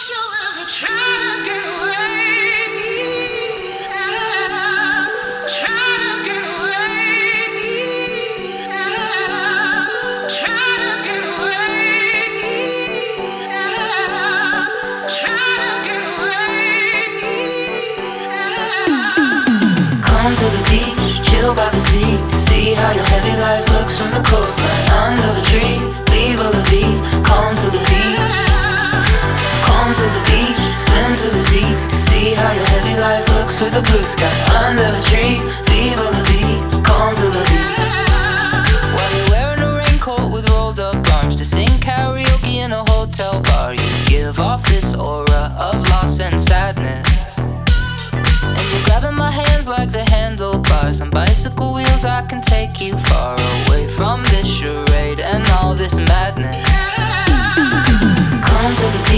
Try to get away. Try to get away. Try to get away. Try to get away. Come to the beach, chill by the sea. See how your heavy life looks from the coastline. Under a tree, leave a beat. Come to the beach. Come to the beach, swim to the deep. See how your heavy life looks with the blue sky. Under a tree, viva la vie. Come to the beach. While you're wearing a raincoat with rolled up arms to sing karaoke in a hotel bar, you give off this aura of loss and sadness. And you're grabbing my hands like the handlebars. On bicycle wheels I can take you far away from this charade and all this madness. Come to the beach.